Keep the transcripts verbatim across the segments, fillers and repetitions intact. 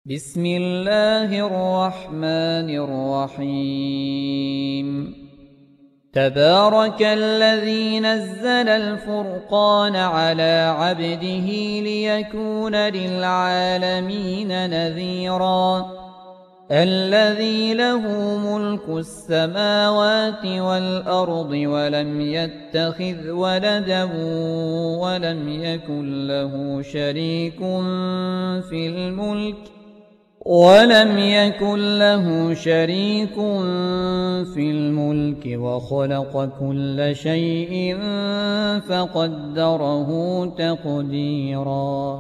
بسم الله الرحمن الرحيم تبارك الذي نزل الفرقان على عبده ليكون للعالمين نذيرا الذي له ملك السماوات والأرض ولم يتخذ ولدا ولم يكن له شريك في الملك ولم يكن له شريك في الملك وخلق كل شيء فقدره تقديرا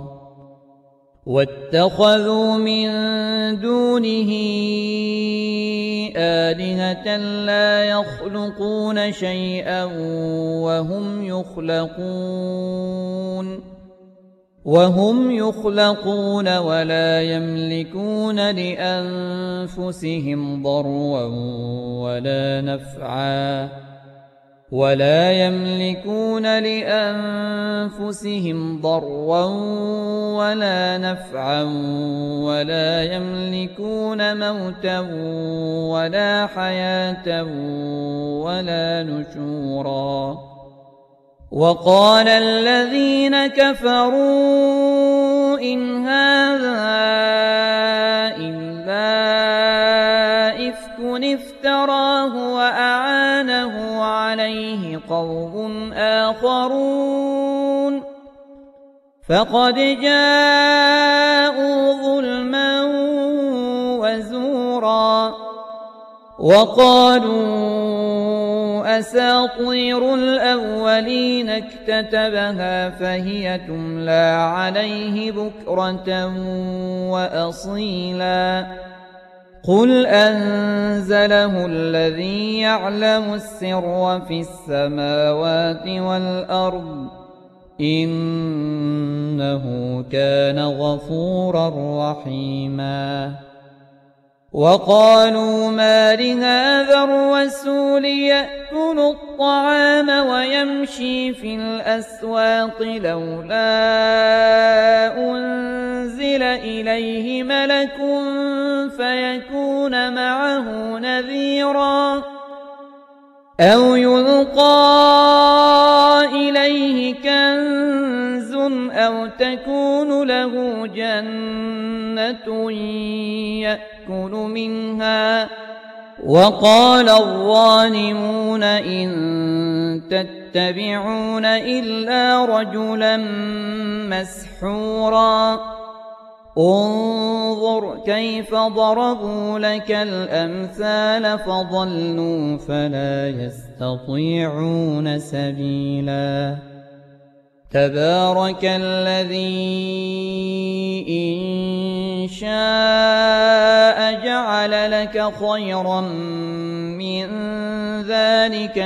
واتخذوا من دونه آلهة لا يخلقون شيئا وهم يخلقون وهم يخلقون ولا يملكون لأنفسهم ضرا ولا نفعا ولا يملكون لأنفسهم ضرا ولا نفعا ولا يملكون موتا ولا حياة ولا نشورا وقال الذين كفروا إن هذا إلا إفك افتراه وأعانه عليه قوم آخرون فقد جاءوا ظلما وزورا وقالوا أساطير الأولين اكتتبها فهي تملى عليه بكرة وأصيلا قل أنزله الذي يعلم السر في السماوات والأرض إنه كان غفورا رحيما وقالوا ما لهذا الرسول يأكل الطعام ويمشي في الأسواق لولا أنزل إليه ملك فيكون معه نذيرا أو يلقى إليه كنز أو تكون له جنة يأكل منها وقال الظالمون إن تتبعون إلا رجلا مسحورا انظر كيف ضربوا لك الأمثال فضلوا فلا يستطيعون سبيلا تبارك الذي إن شاء جعل لك خيرا من ذلك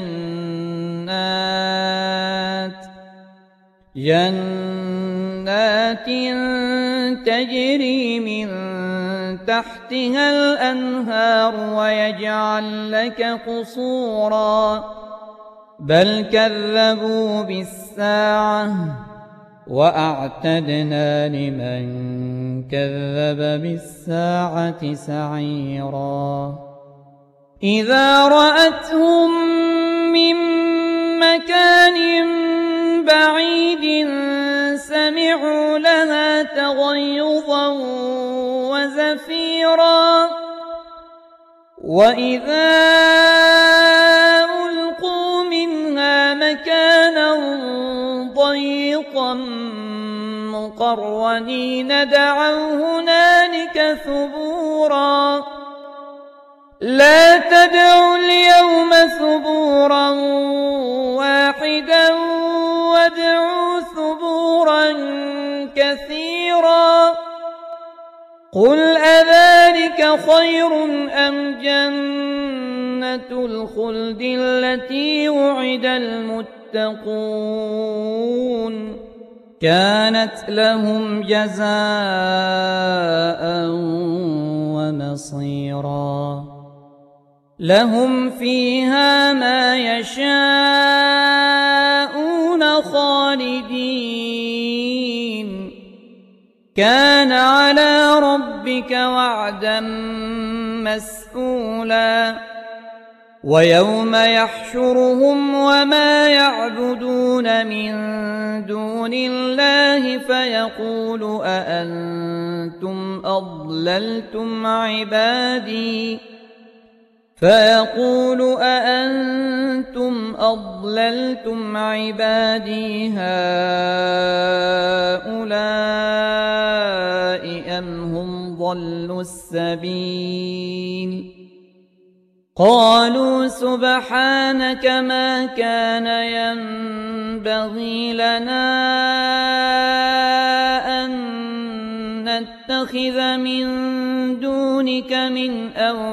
جنات جنات تجري من تحتها الأنهار ويجعل لك قصورا بل كذبوا بالساعة وأعتدنا لمن كذب بالساعة سعيرا إذا رأتهم من مكان بعيد سمعوا لها تغيظا وزفيرا وإذا ألقوا منها مكانا ضيقا مقرنين دعوا هنالك ثبورا لا تدعوا اليوم ثبورا واحدا وادعوا ثبورا كثيرا قل أذلك خير أم جنة الخلد التي وعد المتقون كانت لهم جزاء ومصيرا لهم فيها ما يشاءون خالدين كان على ربك وعدا مسئولا ويوم يحشرهم وما يعبدون من دون الله فيقول أأنتم أضللتم عبادي فيقول أأنتم أضللتم عبادي هؤلاء أم هم ضلوا السبيل قالوا سبحانك ما كان ينبغي لنا أن نتخذ من دونك من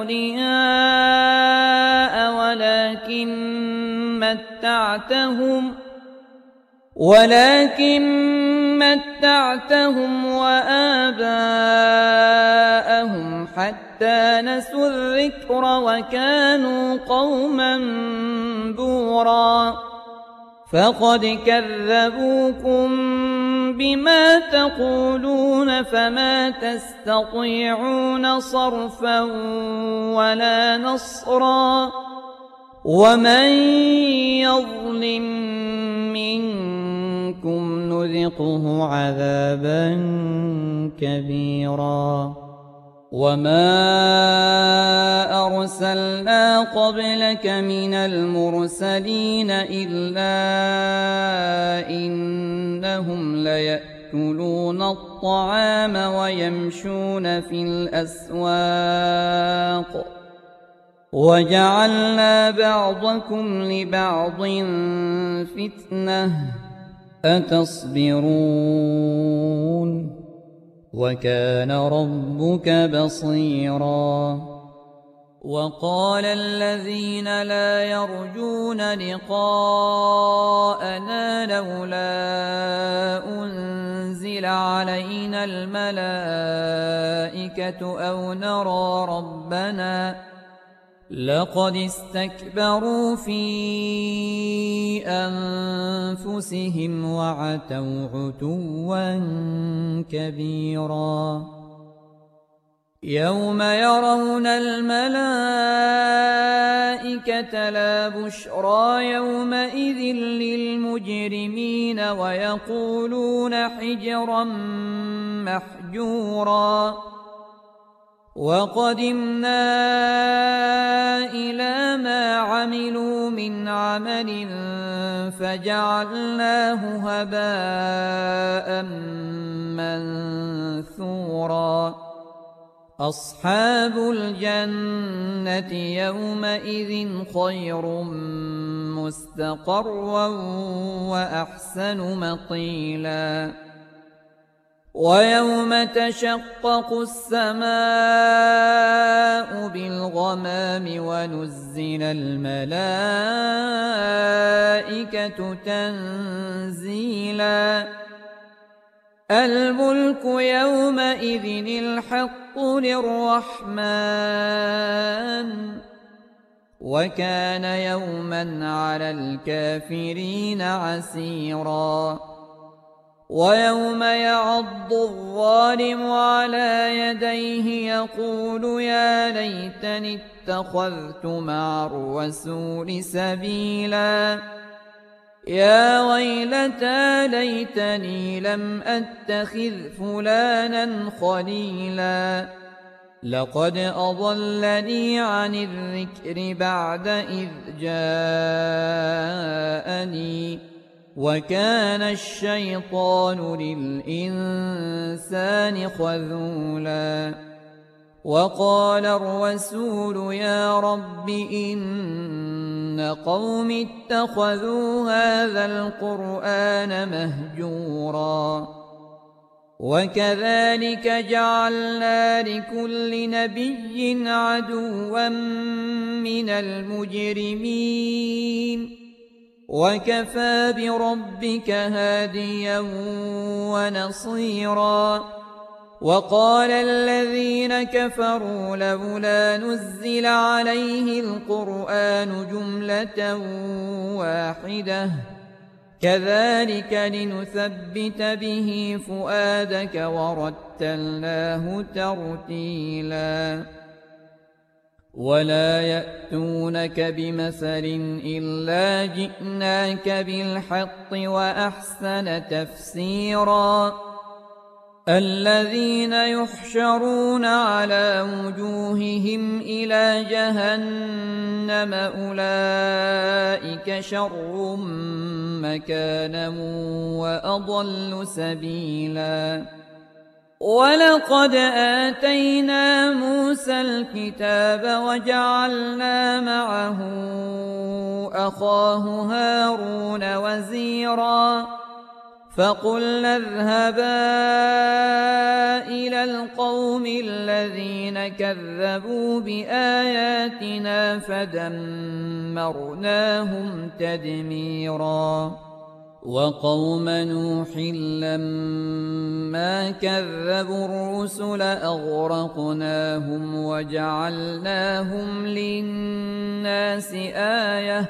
أولياء ولكن متعتهم ولكن متعتهم وآباءهم حتى نسوا الذكر وكانوا قوما بورا فقد كذبوكم بما تقولون فما تستطيعون صرفا ولا نصرا ومن يظلم منكم نذقه عذابا كبيرا وما أرسلنا قبلك من المرسلين إلا إنهم ليأكلون الطعام ويمشون في الأسواق وجعلنا بعضكم لبعض فتنة أتصبرون وكان ربك بصيرا وقال الذين لا يرجون لقاءنا لولا أنزل علينا الملائكة أو نرى ربنا لقد استكبروا في أنفسهم وعتوا عتوا كبيرا يوم يرون الملائكة لا بشرى يومئذ للمجرمين ويقولون حجرا محجورا وقدمنا إلى ما عملوا من عمل فجعلناه هباء منثورا أصحاب الجنة يومئذ خير مستقرا وأحسن مقيلا ويوم تشقق السماء بالغمام ونزل الملائكة تنزيلا الملك يومئذ الحق للرحمن وكان يوما على الكافرين عسيرا ويوم يعض الظالم على يديه يقول يا ليتني اتخذت مع الرسول سبيلا يا ويلتى ليتني لم أتخذ فلانا خليلا لقد أضلني عن الذكر بعد إذ جاءني وكان الشيطان للإنسان خذولا وقال الرسول يا رب إن قوم اتخذوا هذا القرآن مهجورا وكذلك جعلنا لكل نبي عدوا من المجرمين وكفى بربك هاديا ونصيرا وقال الذين كفروا لولا نزل عليه القرآن جملة واحدة كذلك لنثبت به فؤادك ورتلناه ترتيلا ولا يأتونك بمثل إلا جئناك بالحق وأحسن تفسيرا الذين يحشرون على وجوههم إلى جهنم أولئك شر مكانا وأضل سبيلا ولقد آتينا موسى الكتاب وجعلنا معه أخاه هارون وزيرا فقلنا اذهبا إلى القوم الذين كذبوا بآياتنا فدمرناهم تدميرا وقوم نوح لما كذبوا الرسل أغرقناهم وجعلناهم للناس آية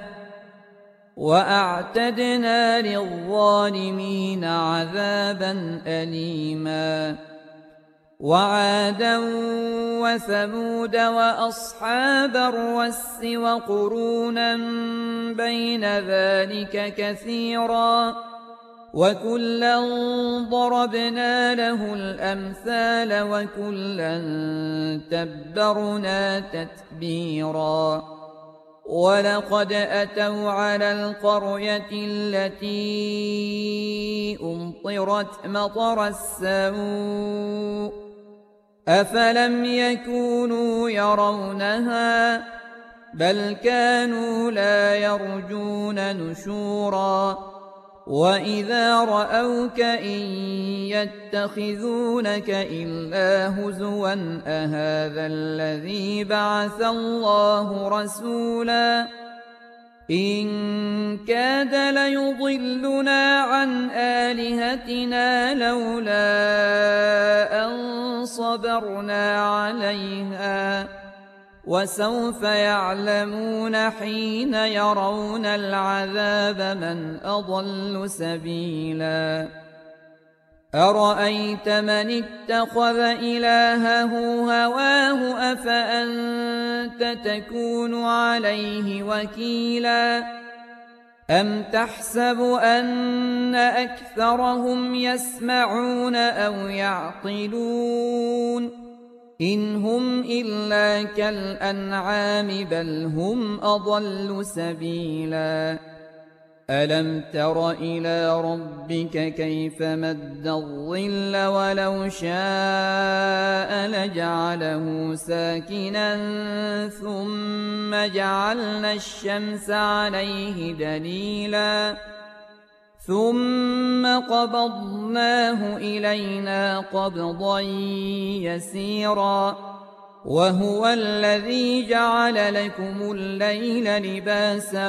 وأعتدنا للظالمين عذابا أليما وعادا وثمود وأصحاب الرس وقرونا بين ذلك كثيرا وكلا ضربنا له الأمثال وكلا تبرنا تتبيرا ولقد أتوا على القرية التي أمطرت مطر السوء أفلم يكونوا يرونها بل كانوا لا يرجون نشورا وإذا رأوك إن يتخذونك إلا هزوا أهذا الذي بعث الله رسولا إن كاد ليضلنا عن آلهتنا لولا أن صبرنا عليها وسوف يعلمون حين يرون العذاب من أضل سبيلا أرأيت من اتخذ إلهه هواه أفأنت تكون عليه وكيلا أم تحسب أن أكثرهم يسمعون أو يعقلون إن هم إلا كالأنعام بل هم أضل سبيلا ألم تر إلى ربك كيف مد الظل ولو شاء لجعله ساكنا ثم جعلنا الشمس عليه دليلا ثم قبضناه إلينا قبضا يسيرا وهو الذي جعل لكم الليل لباسا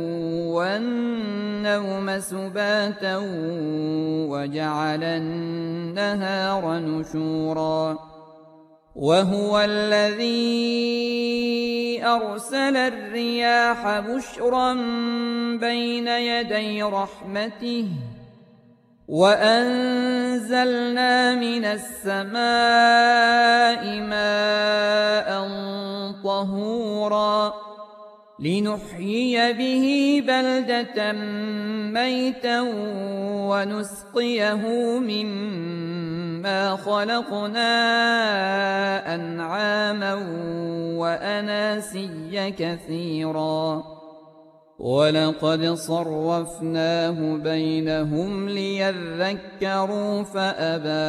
والنوم سباتا وجعل النهار نشورا وهو الذي أرسل الرياح بشرا بين يدي رحمته وأنزلنا من السماء ماء طهورا لنحيي به بلدة ميتا ونسقيه مما خلقنا أنعاما وأناسيا كثيرا ولقد صرفناه بينهم ليذكروا فأبى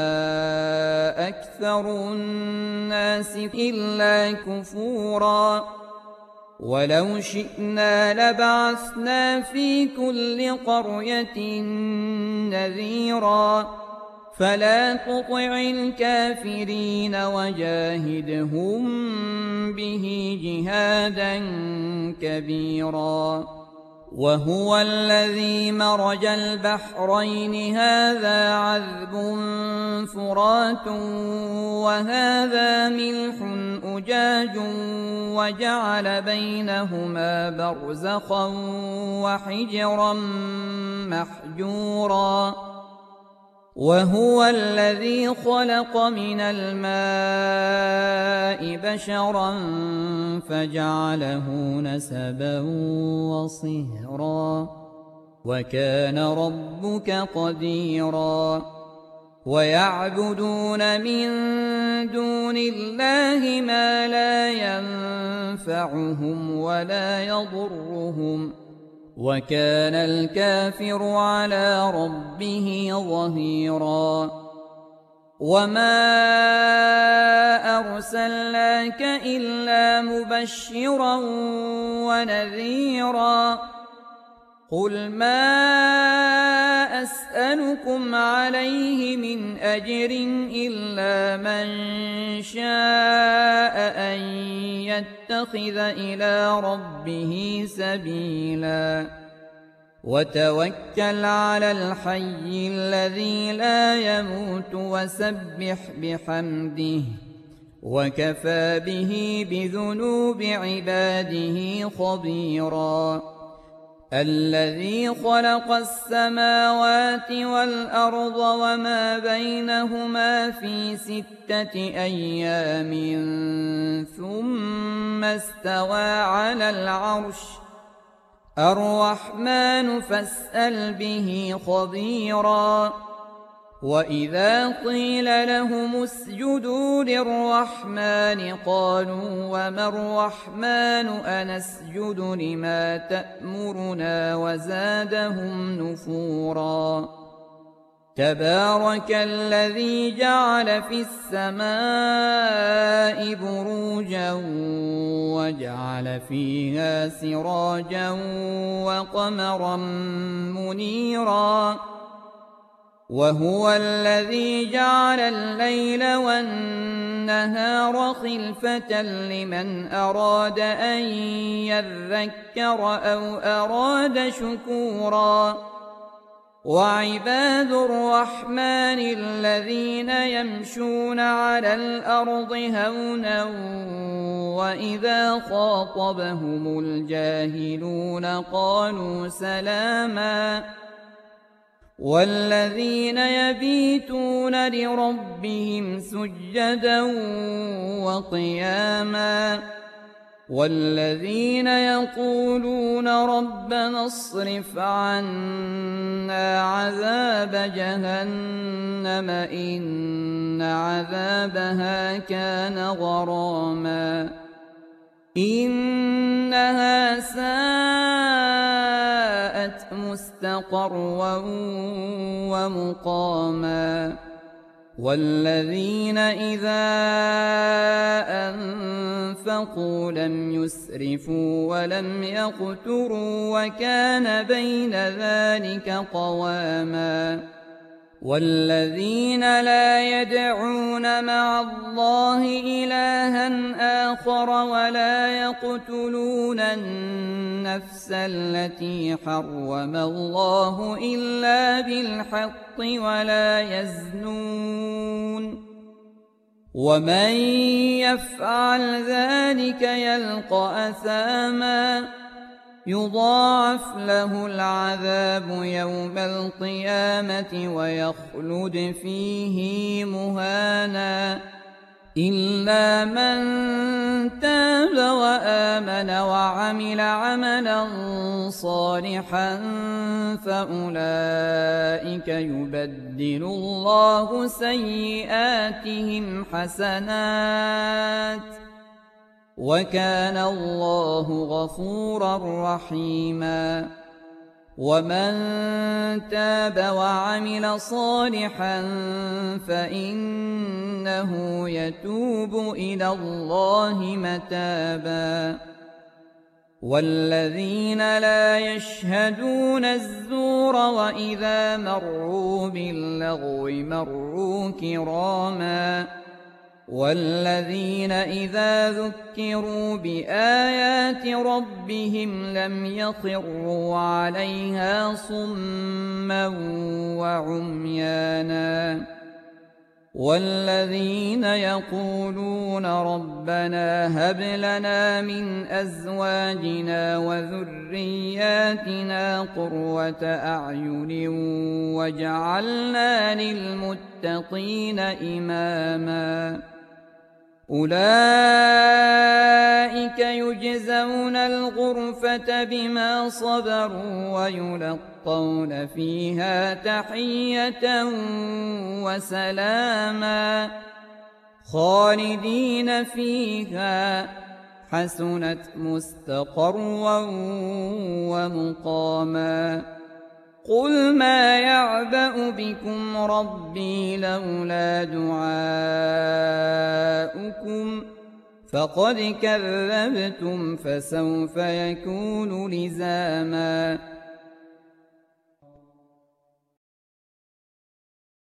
أكثر الناس إلا كفورا ولو شئنا لبعثنا في كل قرية نذيرا فلا تطع الكافرين وجاهدهم به جهادا كبيرا وهو الذي مرج البحرين هذا عذب فرات وهذا ملح أجاج وجعل بينهما برزخا وحجرا محجورا وهو الذي خلق من الماء بشرا فجعله نسبا وصهرا وكان ربك قديرا ويعبدون من دون الله ما لا ينفعهم ولا يضرهم وكان الكافر على ربه ظهيرا وما أرسلناك إلا مبشرا ونذيرا قل ما أسألكم عليه من أجر إلا من شاء أن يتخذ إلى ربه سبيلا وتوكل على الحي الذي لا يموت وسبح بحمده وكفى به بذنوب عباده خبيرا الذي خلق السماوات والأرض وما بينهما في ستة أيام ثم استوى على العرش الرحمن فاسأل به خبيرا وإذا قيل لهم اسجدوا للرحمن قالوا وما الرحمن أنسجد لما تأمرنا وزادهم نفورا تبارك الذي جعل في السماء بروجا وجعل فيها سراجا وقمرا منيرا وهو الذي جعل الليل والنهار خلفة لمن أراد أن يذكر أو أراد شكورا وعباد الرحمن الذين يمشون على الأرض هونا وإذا خاطبهم الجاهلون قالوا سلاما والذين يبيتون لربهم سجدا وقياما والذين يقولون ربنا اصرف عنا عذاب جهنم إن عذابها كان غراما إنها ساءت مستقرا ومقاما والذين إذا أنفقوا لم يسرفوا ولم يقتروا وكان بين ذلك قواما والذين لا يدعون مع الله إلها آخر ولا يقتلون النفس التي حرم الله إلا بالحق ولا يزنون ومن يفعل ذلك يلقى أثاما يضاعف له العذاب يوم القيامة ويخلد فيه مهانا إلا من تاب وآمن وعمل عملا صالحا فأولئك يبدل الله سيئاتهم حسنات وكان الله غفورا رحيما ومن تاب وعمل صالحا فإنه يتوب إلى الله متابا والذين لا يشهدون الزور وإذا مروا باللغو مروا كراما والذين إذا ذكروا بآيات ربهم لم يخروا عليها صما وعميانا والذين يقولون ربنا هب لنا من أزواجنا وذرياتنا قرة أعين واجعلنا للمتقين إماما أولئك يجزون الغرفة بما صبروا ويلقون فيها تحية وسلاما خالدين فيها حسنت مستقرا ومقاما قل ما يعبأ بكم ربي لولا دعاؤكم فقد كذبتم فسوف يكون لزاما